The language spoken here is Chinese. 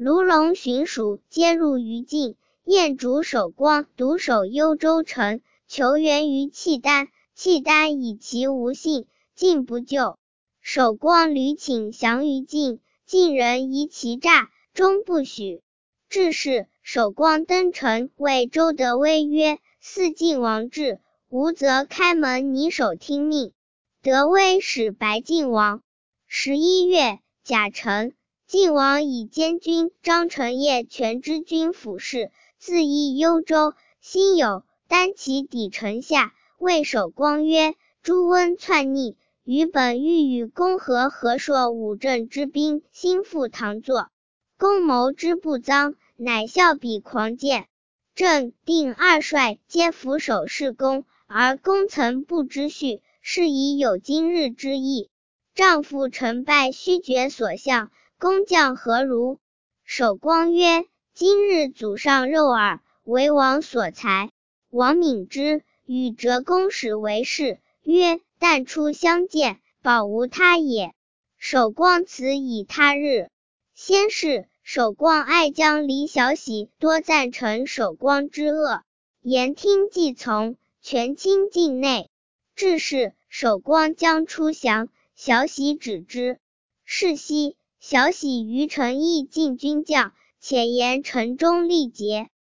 卢龙寻属皆入于境，燕主守光独守幽州城，求援于契丹，契丹以其无信，进不救。守光屡请降于晋，晋人疑其诈，终不许。至是，守光登城，谓周德威曰：似晋王至，吾则开门拟守听命。德威使白晋王。11月，甲辰，晋王以监军张承业权知军府事，自诣幽州，心有单骑抵城下，谓守光曰：朱温篡逆，余本欲与公和和硕五镇之兵，兴复唐作。公谋之不臧，乃笑彼狂见。朕定二帅皆俯首是公，而公曾不知序，是以有今日之意。丈夫成败须决所向，工匠何如？守光曰：今日祖上肉耳，为王所裁。王敏之与折公使为士，曰：但初相见，保无他也。守光辞以他日。先是，守光爱将李小喜多赞成守光之恶，言听计从，权倾境内。至是，守光将出降，小喜止之。是夕，小喜于城邑进军将，且言城中力竭。